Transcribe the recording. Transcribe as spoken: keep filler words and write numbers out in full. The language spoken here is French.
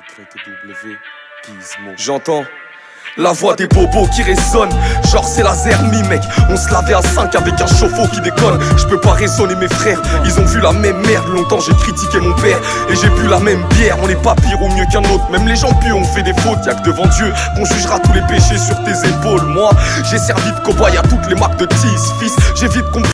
J'entends la voix des bobos qui résonne, genre c'est laser mi mec. On se lavait à cinq avec un chauffe-eau qui déconne. Je peux pas raisonner mes frères, ils ont vu la même merde. Longtemps j'ai critiqué mon père et j'ai bu la même bière. On n'est pas pire ou mieux qu'un autre, même les gens pieux ont fait des fautes. Y'a que devant Dieu qu'on jugera tous les péchés sur tes épaules. Moi j'ai servi de cobaye à toutes les marques de tease, fils. J'ai vite compris